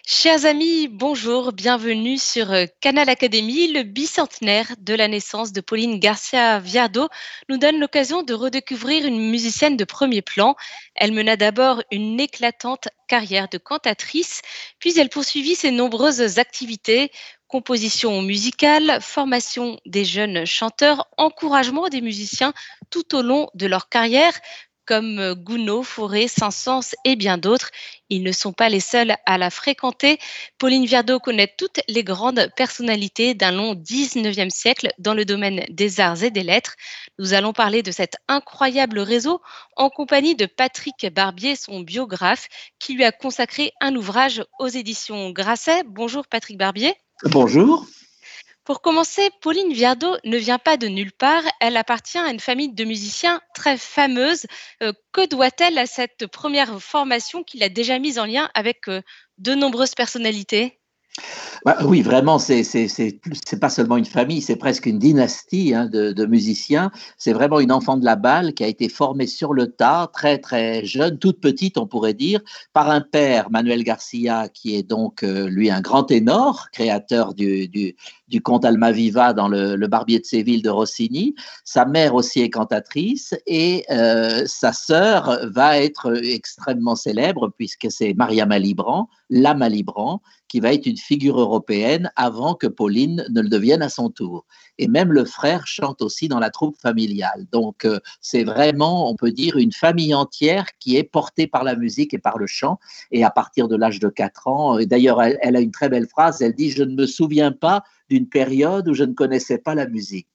Chers amis, bonjour, bienvenue sur Canal Académie. Le bicentenaire de la naissance de Pauline Garcia Viardot nous donne l'occasion de redécouvrir une musicienne de premier plan. Elle mena d'abord une éclatante carrière de cantatrice, puis elle poursuivit ses nombreuses activités, composition musicale, formation des jeunes chanteurs, encouragement des musiciens tout au long de leur carrière, comme Gounod, Fauré, Saint-Saëns et bien d'autres. Ils ne sont pas les seuls à la fréquenter. Pauline Viardot connaît toutes les grandes personnalités d'un long 19e siècle dans le domaine des arts et des lettres. Nous allons parler de cet incroyable réseau en compagnie de Patrick Barbier, son biographe, qui lui a consacré un ouvrage aux éditions Grasset. Bonjour Patrick Barbier. Bonjour. Pour commencer, Pauline Viardot ne vient pas de nulle part. Elle appartient à une famille de musiciens très fameuse. Que doit-elle à cette première formation qui l'a déjà mise en lien avec de nombreuses personnalités? Bah, oui, vraiment, c'est pas seulement une famille, c'est presque une dynastie de musiciens. C'est vraiment une enfant de la balle qui a été formée sur le tas, très très jeune, toute petite, on pourrait dire, par un père, Manuel Garcia, qui est donc lui un grand ténor, créateur du conte Almaviva dans le Barbier de Séville de Rossini. Sa mère aussi est cantatrice et sa sœur va être extrêmement célèbre puisque c'est Maria Malibran, la Malibran, qui va être une figure européenne avant que Pauline ne le devienne à son tour. Et même le frère chante aussi dans la troupe familiale. Donc, c'est vraiment, on peut dire, une famille entière qui est portée par la musique et par le chant. Et à partir de l'âge de 4 ans, et d'ailleurs, elle a une très belle phrase, elle dit « Je ne me souviens pas d'une période où je ne connaissais pas la musique ».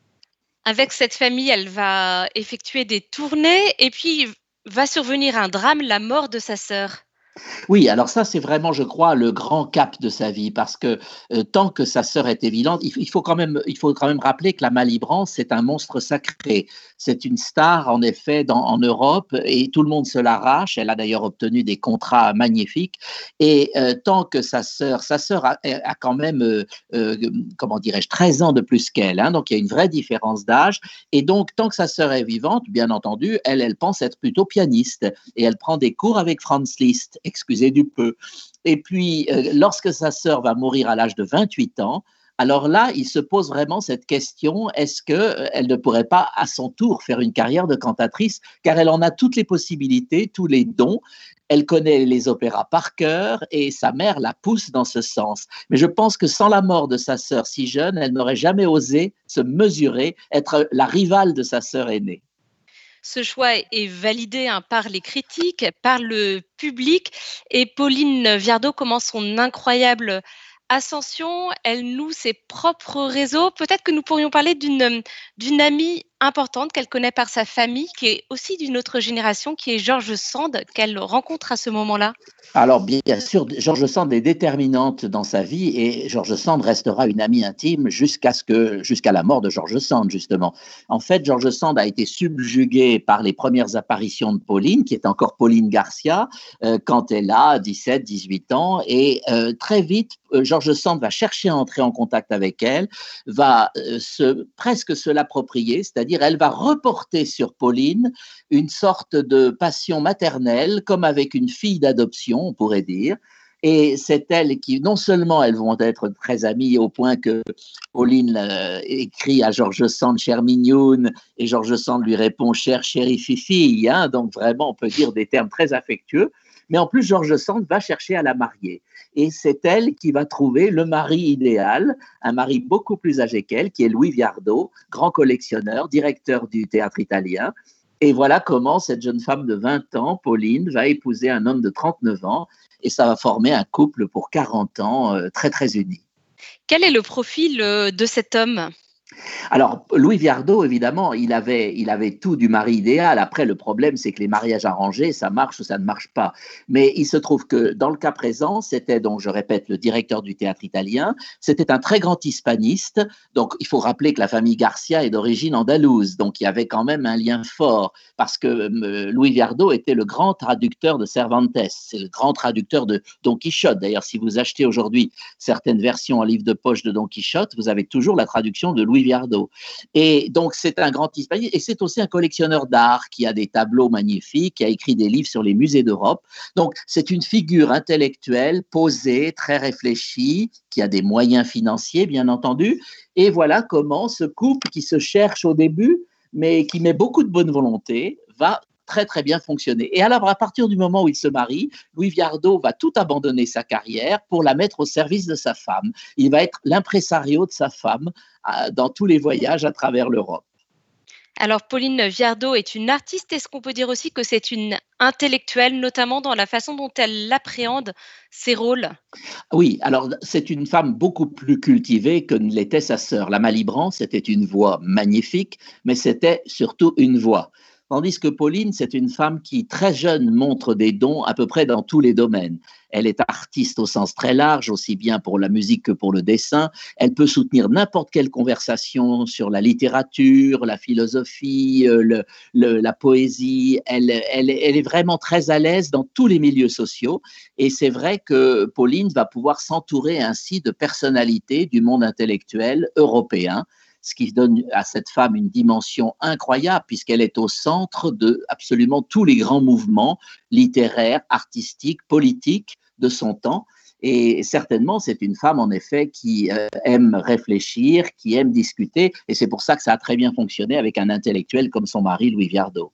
Avec cette famille, elle va effectuer des tournées et puis va survenir un drame, la mort de sa sœur. Oui, alors ça, c'est vraiment, je crois, le grand cap de sa vie, parce que tant que sa sœur est évidente, il faut quand même rappeler que la Malibran, c'est un monstre sacré. C'est une star, en effet, en Europe, et tout le monde se l'arrache. Elle a d'ailleurs obtenu des contrats magnifiques. Et tant que sa sœur a quand même, comment dirais-je, 13 ans de plus qu'elle, hein, donc il y a une vraie différence d'âge. Et donc, tant que sa sœur est vivante, bien entendu, elle pense être plutôt pianiste, et elle prend des cours avec Franz Liszt, excusez du peu. Et puis, lorsque sa sœur va mourir à l'âge de 28 ans, alors là, il se pose vraiment cette question, est-ce qu'elle ne pourrait pas à son tour faire une carrière de cantatrice, car elle en a toutes les possibilités, tous les dons, elle connaît les opéras par cœur et sa mère la pousse dans ce sens. Mais je pense que sans la mort de sa sœur si jeune, elle n'aurait jamais osé se mesurer, être la rivale de sa sœur aînée. Ce choix est validé par les critiques, par le public et Pauline Viardot commence son incroyable ascension. Elle noue ses propres réseaux. Peut-être que nous pourrions parler d'une amie importante qu'elle connaît par sa famille, qui est aussi d'une autre génération, qui est George Sand, qu'elle rencontre à ce moment-là. Alors, bien sûr, Georges Sand est déterminante dans sa vie et Georges Sand restera une amie intime jusqu'à la mort de Georges Sand, justement. En fait, Georges Sand a été subjugué par les premières apparitions de Pauline, qui est encore Pauline Garcia, quand elle a 17, 18 ans. Et très vite, Georges Sand va chercher à entrer en contact avec elle, va presque se l'approprier, c'est-à-dire elle va reporter sur Pauline une sorte de passion maternelle, comme avec une fille d'adoption, on pourrait dire. Et c'est elle qui, non seulement elles vont être très amies au point que Pauline écrit à Georges Sand, cher Mignoune, et Georges Sand lui répond, cher chérie Fifi, hein, donc vraiment on peut dire des termes très affectueux. Mais en plus, Georges Sand va chercher à la marier. Et c'est elle qui va trouver le mari idéal, un mari beaucoup plus âgé qu'elle, qui est Louis Viardot, grand collectionneur, directeur du théâtre italien. Et voilà comment cette jeune femme de 20 ans, Pauline, va épouser un homme de 39 ans et ça va former un couple pour 40 ans très très uni. Quel est le profil de cet homme? Alors, Louis Viardot, évidemment, il avait tout du mari idéal. Après, le problème, c'est que les mariages arrangés, ça marche ou ça ne marche pas. Mais il se trouve que dans le cas présent, c'était donc, je répète, le directeur du théâtre italien. C'était un très grand hispaniste. Donc, il faut rappeler que la famille Garcia est d'origine andalouse. Donc, il y avait quand même un lien fort parce que Louis Viardot était le grand traducteur de Cervantes. C'est le grand traducteur de Don Quichotte. D'ailleurs, si vous achetez aujourd'hui certaines versions en livre de poche de Don Quichotte, vous avez toujours la traduction de Louis Viardot. Et donc, c'est un grand hispanique et c'est aussi un collectionneur d'art qui a des tableaux magnifiques, qui a écrit des livres sur les musées d'Europe. Donc, c'est une figure intellectuelle, posée, très réfléchie, qui a des moyens financiers, bien entendu. Et voilà comment ce couple qui se cherche au début, mais qui met beaucoup de bonne volonté, va très très bien fonctionner. Et alors, à partir du moment où il se marie, Louis Viardot va tout abandonner sa carrière pour la mettre au service de sa femme. Il va être l'impresario de sa femme dans tous les voyages à travers l'Europe. Alors, Pauline Viardot est une artiste. Est-ce qu'on peut dire aussi que c'est une intellectuelle, notamment dans la façon dont elle appréhende ses rôles? Oui, alors c'est une femme beaucoup plus cultivée que ne l'était sa sœur. La Malibran, c'était une voix magnifique, mais c'était surtout une voix. Tandis que Pauline, c'est une femme qui, très jeune, montre des dons à peu près dans tous les domaines. Elle est artiste au sens très large, aussi bien pour la musique que pour le dessin. Elle peut soutenir n'importe quelle conversation sur la littérature, la philosophie, la poésie. Elle est vraiment très à l'aise dans tous les milieux sociaux. Et c'est vrai que Pauline va pouvoir s'entourer ainsi de personnalités du monde intellectuel européen, ce qui donne à cette femme une dimension incroyable puisqu'elle est au centre de absolument tous les grands mouvements littéraires, artistiques, politiques de son temps. Et certainement, c'est une femme, en effet, qui aime réfléchir, qui aime discuter. Et c'est pour ça que ça a très bien fonctionné avec un intellectuel comme son mari, Louis Viardot.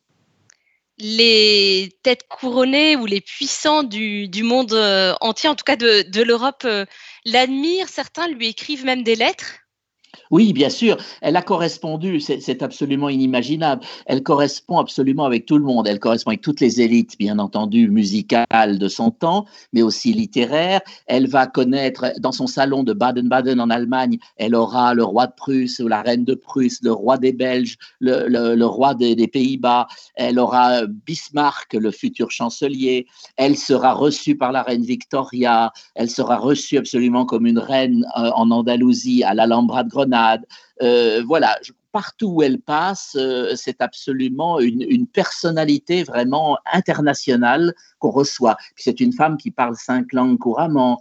Les têtes couronnées ou les puissants du monde entier, en tout cas de l'Europe, l'admirent. Certains lui écrivent même des lettres. Oui, bien sûr, elle a correspondu, c'est absolument inimaginable. Elle correspond absolument avec tout le monde. Elle correspond avec toutes les élites, bien entendu, musicales de son temps, mais aussi littéraires. Elle va connaître, dans son salon de Baden-Baden en Allemagne, elle aura le roi de Prusse ou la reine de Prusse, le roi des Belges, le roi des Pays-Bas. Elle aura Bismarck, le futur chancelier. Elle sera reçue par la reine Victoria. Elle sera reçue absolument comme une reine en Andalousie, à l'Alhambra de Grenade. Voilà, partout où elle passe, c'est absolument une personnalité vraiment internationale qu'on reçoit. Puis c'est une femme qui parle 5 langues couramment,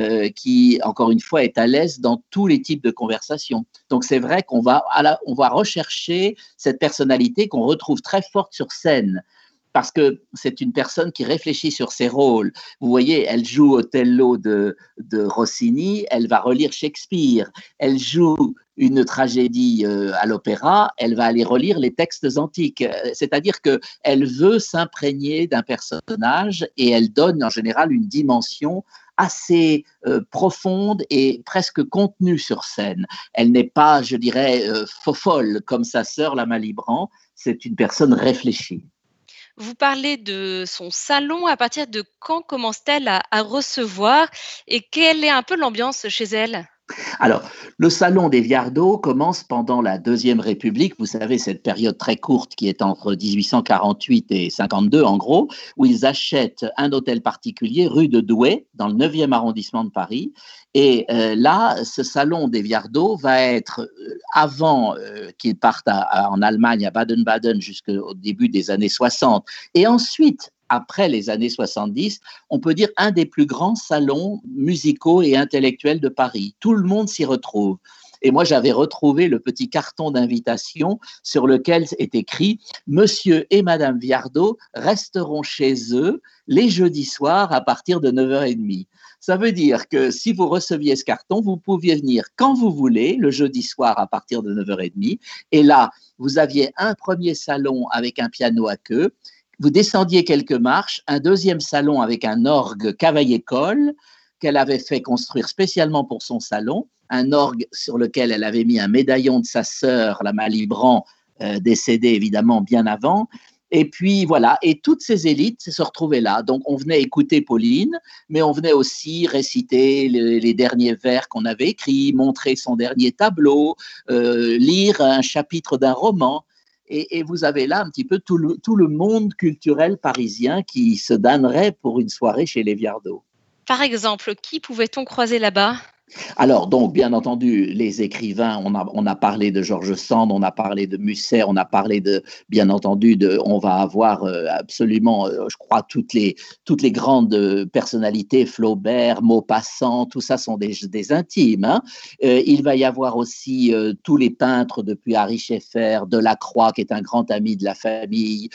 qui, encore une fois, est à l'aise dans tous les types de conversations. Donc c'est vrai qu'on va, on va rechercher cette personnalité qu'on retrouve très forte sur scène, parce que c'est une personne qui réfléchit sur ses rôles. Vous voyez, elle joue Othello de Rossini, elle va relire Shakespeare, elle joue une tragédie à l'opéra, elle va aller relire les textes antiques. C'est-à-dire qu'elle veut s'imprégner d'un personnage et elle donne en général une dimension assez profonde et presque contenue sur scène. Elle n'est pas, je dirais, fofolle comme sa sœur, la Malibran, c'est une personne réfléchie. Vous parlez de son salon. À partir de quand commence-t-elle à recevoir et quelle est un peu l'ambiance chez elle? Alors, le salon des Viardot commence pendant la Deuxième République. Vous savez, cette période très courte qui est entre 1848 et 52, en gros, où ils achètent un hôtel particulier rue de Douai, dans le 9e arrondissement de Paris. Et là, ce salon des Viardot va être, avant qu'ils partent en Allemagne, à Baden-Baden, jusqu'au début des années 60, et ensuite, après les années 70, on peut dire un des plus grands salons musicaux et intellectuels de Paris. Tout le monde s'y retrouve. Et moi, j'avais retrouvé le petit carton d'invitation sur lequel est écrit « Monsieur et Madame Viardot resteront chez eux les jeudis soirs à partir de 9h30 ». Ça veut dire que si vous receviez ce carton, vous pouviez venir quand vous voulez, le jeudi soir à partir de 9h30. Et là, vous aviez un premier salon avec un piano à queue. Vous descendiez quelques marches, un deuxième salon avec un orgue Cavaillé-Coll qu'elle avait fait construire spécialement pour son salon, un orgue sur lequel elle avait mis un médaillon de sa sœur, la Malibran, décédée évidemment bien avant. Et puis voilà, et toutes ces élites se retrouvaient là. Donc on venait écouter Pauline, mais on venait aussi réciter les derniers vers qu'on avait écrits, montrer son dernier tableau, lire un chapitre d'un roman. Et vous avez là un petit peu tout le monde culturel parisien qui se damnerait pour une soirée chez les Viardot. Par exemple, qui pouvait-on croiser là-bas? Alors, donc, bien entendu, les écrivains, on a parlé de George Sand, on a parlé de Musset, on a parlé bien entendu, on va avoir absolument, je crois, toutes les grandes personnalités, Flaubert, Maupassant, tout ça sont des intimes. Hein. Il va y avoir aussi tous les peintres, depuis Ary Scheffer, Delacroix, qui est un grand ami de la famille,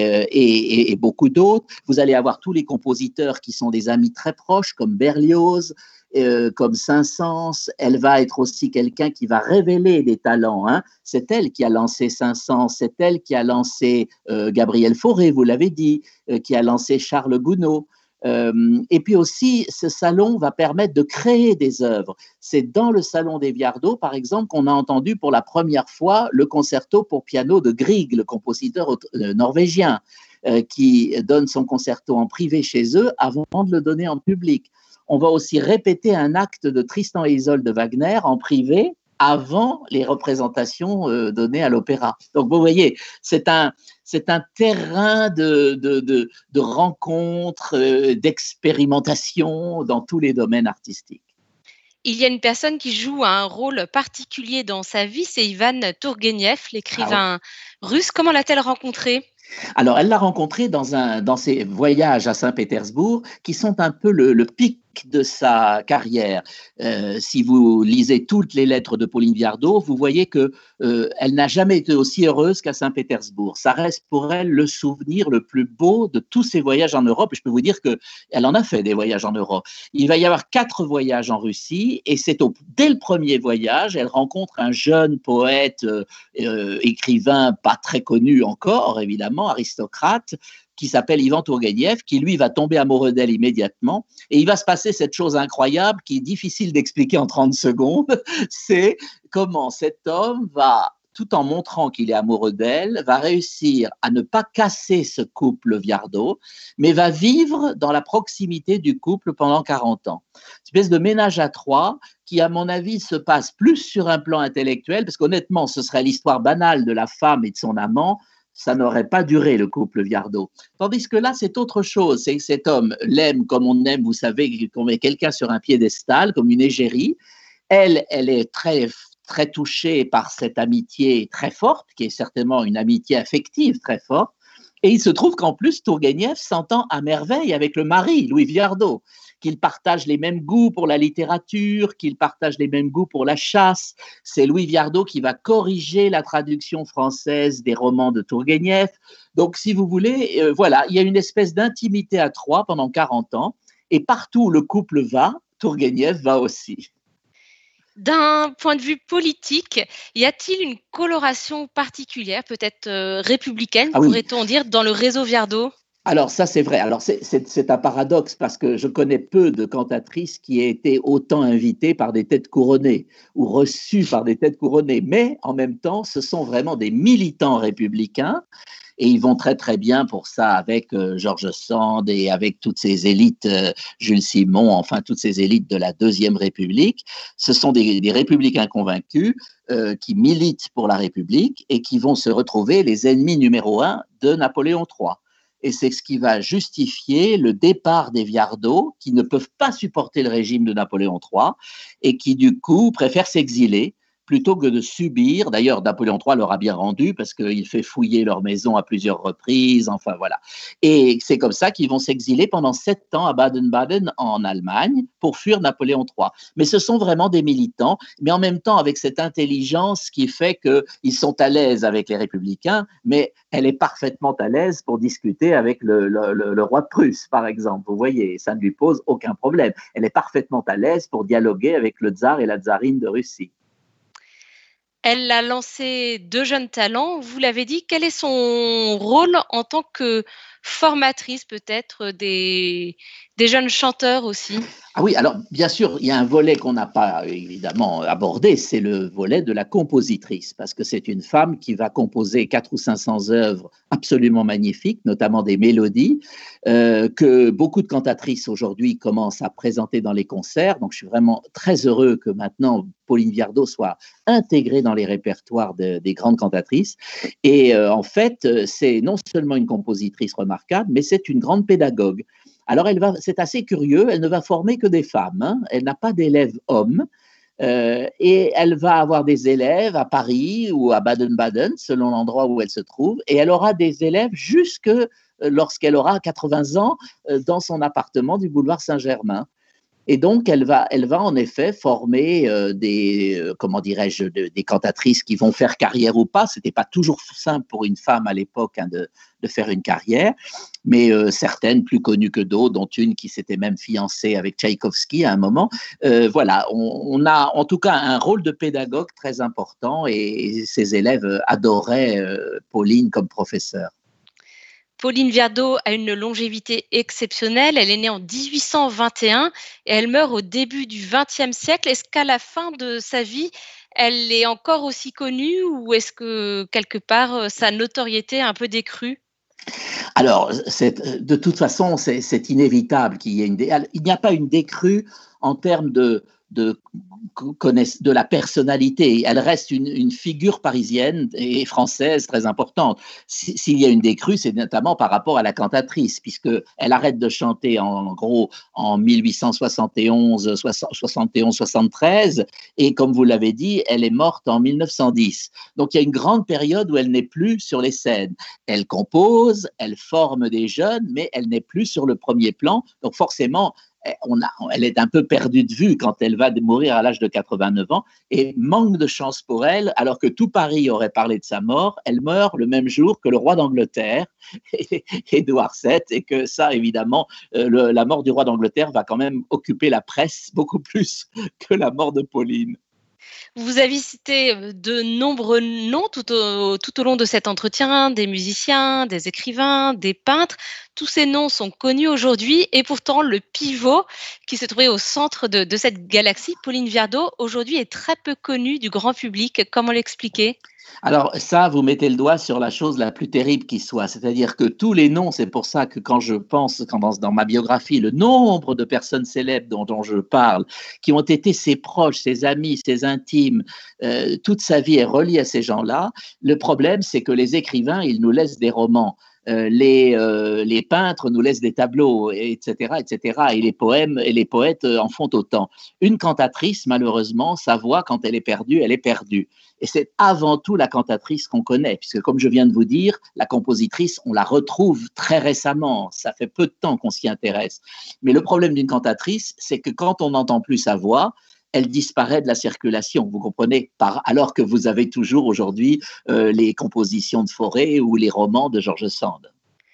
et beaucoup d'autres. Vous allez avoir tous les compositeurs qui sont des amis très proches, comme Berlioz, comme Saint-Saëns. Elle va être aussi quelqu'un qui va révéler des talents. Hein. C'est elle qui a lancé Saint-Saëns, c'est elle qui a lancé Gabriel Fauré, vous l'avez dit, qui a lancé Charles Gounod. Et puis aussi, ce salon va permettre de créer des œuvres. C'est dans le salon des Viardot, par exemple, qu'on a entendu pour la première fois le concerto pour piano de Grieg, le compositeur norvégien, qui donne son concerto en privé chez eux avant de le donner en public. On va aussi répéter un acte de Tristan et Isolde de Wagner en privé avant les représentations données à l'opéra. Donc, vous voyez, c'est un terrain de rencontres, d'expérimentation dans tous les domaines artistiques. Il y a une personne qui joue un rôle particulier dans sa vie, c'est Ivan Tourguenieff, l'écrivain russe. Comment l'a-t-elle rencontré ? Alors, elle l'a rencontré dans ses voyages à Saint-Pétersbourg, qui sont un peu le pic de sa carrière. Si vous lisez toutes les lettres de Pauline Viardot, vous voyez que elle n'a jamais été aussi heureuse qu'à Saint-Pétersbourg. Ça reste pour elle le souvenir le plus beau de tous ses voyages en Europe. Et je peux vous dire qu'elle en a fait des voyages en Europe. Il va y avoir 4 voyages en Russie, et dès le premier voyage, elle rencontre un jeune poète, écrivain pas très connu encore, évidemment, aristocrate, qui s'appelle Ivan Tourguenieff, qui lui va tomber amoureux d'elle immédiatement. Et il va se passer cette chose incroyable qui est difficile d'expliquer en 30 secondes, c'est comment cet homme va, tout en montrant qu'il est amoureux d'elle, va réussir à ne pas casser ce couple Viardot, mais va vivre dans la proximité du couple pendant 40 ans. Une espèce de ménage à 3 qui, à mon avis, se passe plus sur un plan intellectuel, parce qu'honnêtement, ce serait l'histoire banale de la femme et de son amant, ça n'aurait pas duré, le couple Viardot. Tandis que là, c'est autre chose. C'est que cet homme l'aime comme on aime, vous savez, qu'on met quelqu'un sur un piédestal, comme une égérie. Elle est très, très touchée par cette amitié très forte, qui est certainement une amitié affective très forte. Et il se trouve qu'en plus, Tourguenieff s'entend à merveille avec le mari, Louis Viardot, qu'ils partagent les mêmes goûts pour la littérature, qu'ils partagent les mêmes goûts pour la chasse. C'est Louis Viardot qui va corriger la traduction française des romans de Tourguenieff. Donc, si vous voulez, voilà, il y a une espèce d'intimité à 3 pendant 40 ans, et partout où le couple va, Tourguenieff va aussi. D'un point de vue politique, y a-t-il une coloration particulière, peut-être républicaine, pourrait-on dire, dans le réseau Viardot ? Alors, ça, c'est vrai. Alors, c'est un paradoxe parce que je connais peu de cantatrices qui aient été autant invitées par des têtes couronnées ou reçues par des têtes couronnées. Mais en même temps, ce sont vraiment des militants républicains. Et ils vont très, très bien pour ça avec George Sand et avec toutes ces élites, Jules Simon, enfin, toutes ces élites de la Deuxième République. Ce sont des républicains convaincus qui militent pour la République et qui vont se retrouver les ennemis numéro 1 de Napoléon III. Et c'est ce qui va justifier le départ des Viardot, qui ne peuvent pas supporter le régime de Napoléon III et qui, du coup, préfèrent s'exiler plutôt que de subir. D'ailleurs, Napoléon III leur a bien rendu parce qu'il fait fouiller leur maison à plusieurs reprises, enfin voilà. Et c'est comme ça qu'ils vont s'exiler pendant 7 ans à Baden-Baden en Allemagne pour fuir Napoléon III. Mais ce sont vraiment des militants, mais en même temps avec cette intelligence qui fait qu'ils sont à l'aise avec les républicains, mais elle est parfaitement à l'aise pour discuter avec le roi de Prusse, par exemple. Vous voyez, ça ne lui pose aucun problème. Elle est parfaitement à l'aise pour dialoguer avec le tsar et la tsarine de Russie. Elle a lancé 2 jeunes talents. Vous l'avez dit, quel est son rôle en tant que formatrice peut-être des jeunes chanteurs aussi ? Ah oui, alors bien sûr, il y a un volet qu'on n'a pas évidemment abordé, c'est le volet de la compositrice, parce que c'est une femme qui va composer 400 ou 500 œuvres absolument magnifiques, notamment des mélodies, que beaucoup de cantatrices aujourd'hui commencent à présenter dans les concerts. Donc je suis vraiment très heureux que maintenant Pauline Viardot soit intégrée dans les répertoires des grandes cantatrices. Et en fait, c'est non seulement une compositrice remarquable, mais c'est une grande pédagogue. Alors, c'est assez curieux, elle ne va former que des femmes, hein. Elle n'a pas d'élèves hommes. Et elle va avoir des élèves à Paris ou à Baden-Baden, selon l'endroit où elle se trouve, et elle aura des élèves jusque lorsqu'elle aura 80 ans dans son appartement du boulevard Saint-Germain. Et donc, elle va en effet former comment dirais-je, des cantatrices qui vont faire carrière ou pas. C'était pas toujours simple pour une femme à l'époque, hein, de faire une carrière, mais certaines plus connues que d'autres, dont une qui s'était même fiancée avec Tchaïkovski à un moment. Voilà, on a en tout cas un rôle de pédagogue très important et ses élèves adoraient Pauline comme professeure. Pauline Viardot a une longévité exceptionnelle. Elle est née en 1821 et elle meurt au début du XXe siècle. Est-ce qu'à la fin de sa vie, elle est encore aussi connue ou est-ce que quelque part sa notoriété a un peu décru? Alors, de toute façon, c'est inévitable qu'il y ait il n'y a pas une décrue en termes de, de la personnalité. Elle reste une figure parisienne et française très importante. S'il y a une décrue, c'est notamment par rapport à la cantatrice, puisqu'elle arrête de chanter en gros en 1871, 73, et comme vous l'avez dit, elle est morte en 1910. Donc il y a une grande période où elle n'est plus sur les scènes. Elle compose, elle forme des jeunes, mais elle n'est plus sur le premier plan. Donc forcément, elle est un peu perdue de vue quand elle va mourir à l'âge de 89 ans et manque de chance pour elle, alors que tout Paris aurait parlé de sa mort. Elle meurt le même jour que le roi d'Angleterre, Édouard VII, et que ça, évidemment, la mort du roi d'Angleterre va quand même occuper la presse beaucoup plus que la mort de Pauline. Vous avez cité de nombreux noms tout au long de cet entretien, des musiciens, des écrivains, des peintres. Tous ces noms sont connus aujourd'hui et pourtant le pivot qui se trouvait au centre de cette galaxie, Pauline Viardot, aujourd'hui est très peu connue du grand public. Comment l'expliquer? Alors ça, vous mettez le doigt sur la chose la plus terrible qui soit, c'est-à-dire que tous les noms, c'est pour ça que quand je pense, dans ma biographie, le nombre de personnes célèbres dont je parle, qui ont été ses proches, ses amis, ses intimes, toute sa vie est reliée à ces gens-là. Le problème, c'est que les écrivains, ils nous laissent des romans. Les peintres nous laissent des tableaux, etc., etc. Et les poètes en font autant. Une cantatrice, malheureusement, sa voix, quand elle est perdue. Et c'est avant tout la cantatrice qu'on connaît, puisque comme je viens de vous dire, la compositrice, on la retrouve très récemment. Ça fait peu de temps qu'on s'y intéresse. Mais le problème d'une cantatrice, c'est que quand on n'entend plus sa voix, elle disparaît de la circulation, vous comprenez, alors que vous avez toujours aujourd'hui les compositions de Fauré ou les romans de George Sand.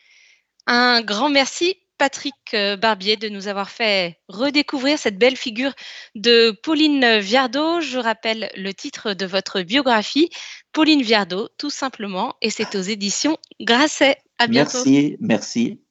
Un grand merci, Patrick Barbier, de nous avoir fait redécouvrir cette belle figure de Pauline Viardot. Je rappelle le titre de votre biographie, Pauline Viardot, tout simplement, et c'est aux éditions Grasset. À bientôt. Merci, merci.